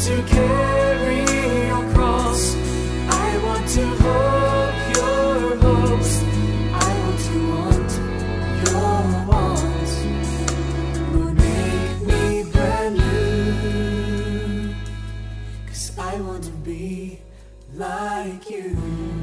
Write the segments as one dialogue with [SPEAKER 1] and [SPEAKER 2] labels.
[SPEAKER 1] to carry your cross. I want to hope your hopes. I want to want your wants. Lord, make me brand new, 'cause I want to be like you.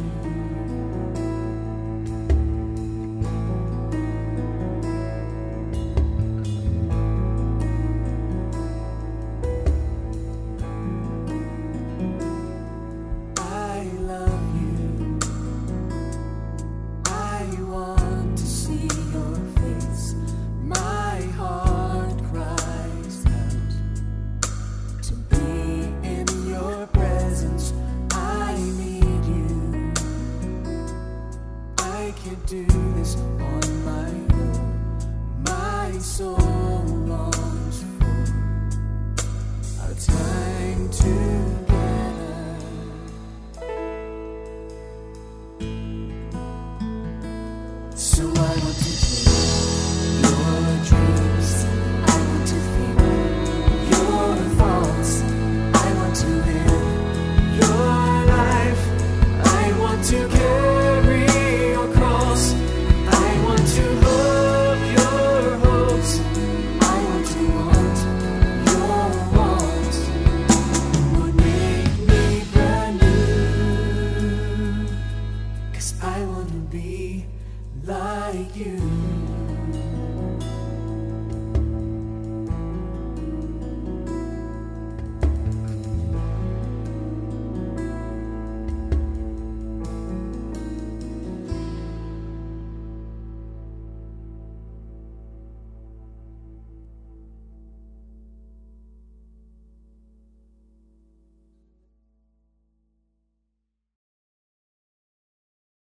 [SPEAKER 1] Do this on my own. My soul longs for our time together. So I want to